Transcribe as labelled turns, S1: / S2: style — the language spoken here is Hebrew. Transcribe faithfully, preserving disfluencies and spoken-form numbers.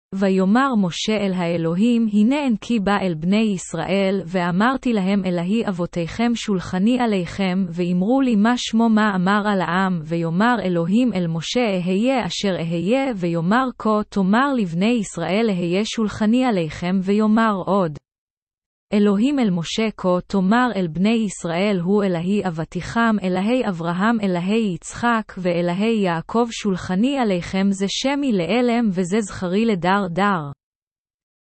S1: ויאמר משה אל האלוהים, הנה אנקי בא אל בני ישראל, ואמרתי להם אלוהי אבותיכם שולחני עליכם, ואמרו לי מה שמו מה אמר על העם, ויאמר אלוהים אל משה אהיה אשר אהיה, ויאמר כה תאמר לבני ישראל אהיה שולחני עליכם, ויאמר עוד. אלוהים אל משה כה תאמר אל בני ישראל הוא אלוהי אבותיכם אלוהי אברהם אלוהי יצחק ואלוהי יעקב שולחני עליכם זה שמי לעלם וזה זכרי לדר דר.